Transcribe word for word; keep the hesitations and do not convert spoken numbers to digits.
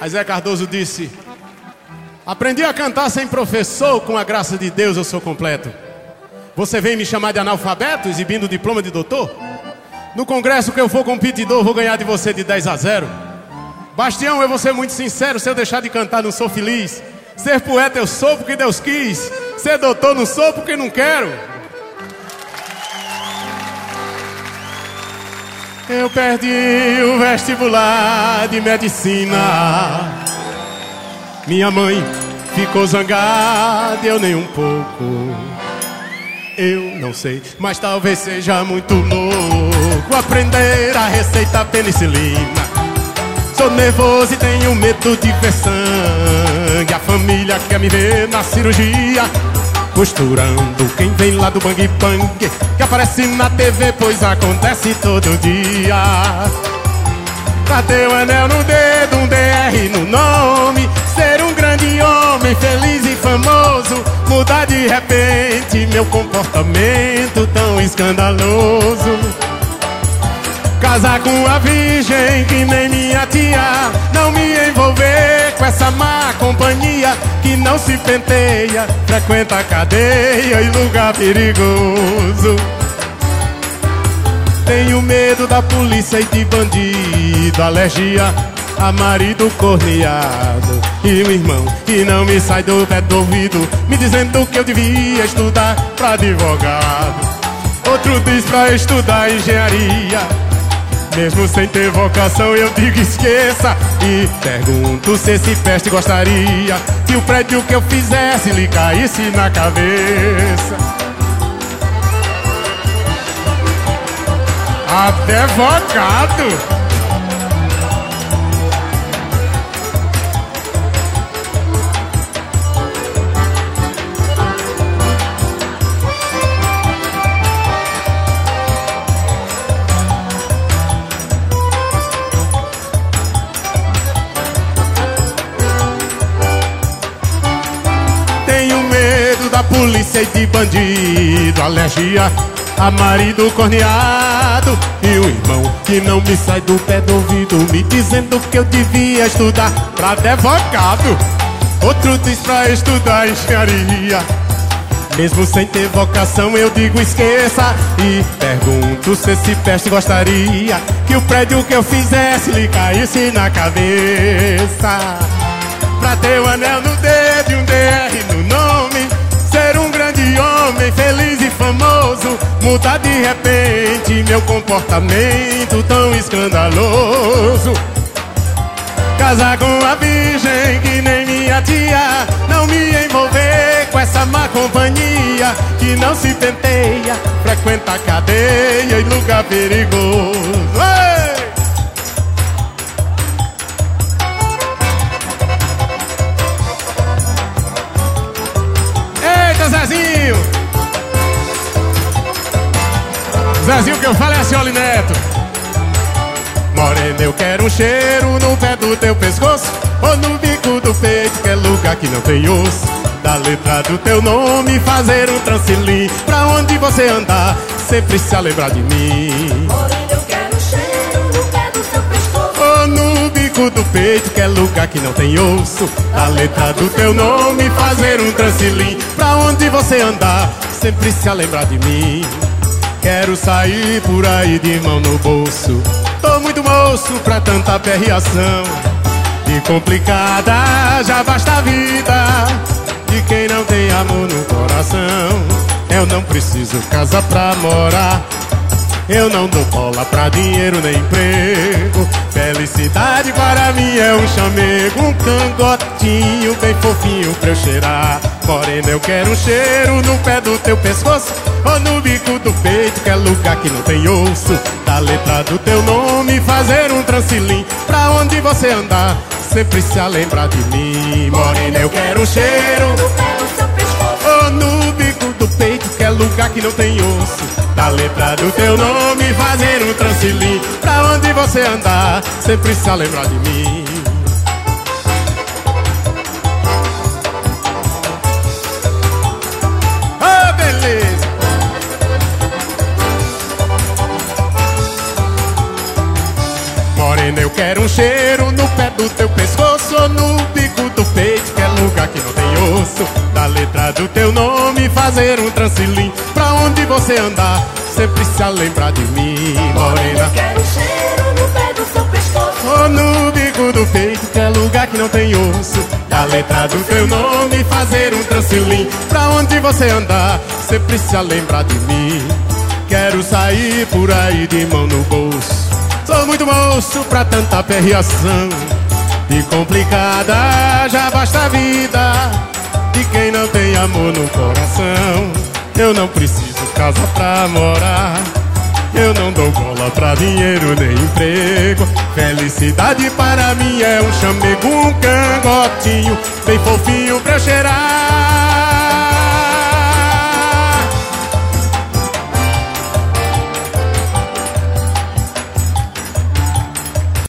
Aí Zé Cardoso disse: aprendi a cantar sem professor, com a graça de Deus eu sou completo. Você vem me chamar de analfabeto, exibindo o diploma de doutor? No congresso que eu for competidor, vou ganhar de você de dez a zero. Bastião, eu vou ser muito sincero, se eu deixar de cantar não sou feliz. Ser poeta eu sou porque Deus quis. Ser doutor não sou porque não quero. Eu perdi o vestibular de medicina. Minha mãe ficou zangada, eu nem um pouco. Eu não sei, mas talvez seja muito louco aprender a receita penicilina. Sou nervoso e tenho medo de ver sangue. A família quer me ver na cirurgia, costurando quem vem lá do Bang Bang, que aparece na T V, pois acontece todo dia. Cadê o anel no dedo, um D R no nome? Ser um grande homem, feliz e famoso, mudar de repente meu comportamento tão escandaloso. Casar com a virgem que nem minha tia, não me envolver com essa má companhia que não se penteia, frequenta a cadeia e lugar perigoso. Tenho medo da polícia e de bandido, alergia a marido corneado, e um irmão que não me sai do pé do ouvido, me dizendo que eu devia estudar pra advogado. Outro diz pra estudar engenharia, mesmo sem ter vocação eu digo esqueça. E pergunto se esse peste gostaria que o prédio que eu fizesse lhe caísse na cabeça. Advogado! Tenho medo da polícia e de bandido, alergia a marido corneado, e o irmão que não me sai do pé do ouvido, me dizendo que eu devia estudar pra advogado. Outro diz pra estudar engenharia, mesmo sem ter vocação eu digo esqueça. E pergunto se esse peste gostaria que o prédio que eu fizesse lhe caísse na cabeça. Pra ter um anel no dedo e um D R no nome, ser um grande homem, feliz e famoso, mudar de repente meu comportamento tão escandaloso. Casar com a virgem que nem minha tia, não me envolver com essa má companhia que não se penteia, frequenta a cadeia e lugar perigoso. Ei! Eita, Zezinho! Zezinho, que eu falo é assim, Oli Neto. Morena, eu quero um cheiro no pé do teu pescoço, ou no bico do peito, que é lugar que não tem osso. Da letra do teu nome fazer um transilim, pra onde você andar, sempre se lembrar de mim. Morena, eu quero um cheiro no pé do teu pescoço, ou no bico do peito, que é lugar que não tem osso. Da letra do teu nome fazer um transilim, pra onde você andar, sempre se lembrar de mim. Quero sair por aí de mão no bolso, tô muito moço pra tanta perreação. De complicada já basta a vida de quem não tem amor no coração. Eu não preciso casa pra morar, eu não dou bola pra dinheiro nem emprego. Felicidade para mim é um chamego, um cangotinho bem fofinho pra eu cheirar. Morena, eu quero um cheiro no pé do teu pescoço, ou no bico do peito, que é lugar que não tem osso. Da letra do teu nome fazer um transilim, pra onde você andar, sempre se lembrar de mim. Morena, eu quero um cheiro no pé do seu pescoço, ou no bico do peito, que é lugar que não tem osso. Da letra do teu nome fazer um transilim, pra onde você andar, sempre se lembrar de mim. Ah, beleza! Morena, eu quero um cheiro no pé do teu pescoço, osso no bico do peito, que é lugar que não tem osso. Da letra do teu nome fazer um transilim. Pra onde você andar, sempre se lembrar de mim, morena. Eu quero cheiro no pé do seu pescoço. Oh, no bico do peito, que é lugar que não tem osso. Da letra do teu nome fazer um transilim. Pra onde você andar, sempre se lembrar de mim. Quero sair por aí de mão no bolso. Sou muito moço pra tanta perreação. De complicada já basta a vida de quem não tem amor no coração. Eu não preciso casa pra morar, eu não dou bola pra dinheiro nem emprego. Felicidade para mim é um chamego, um cangotinho bem fofinho pra eu cheirar.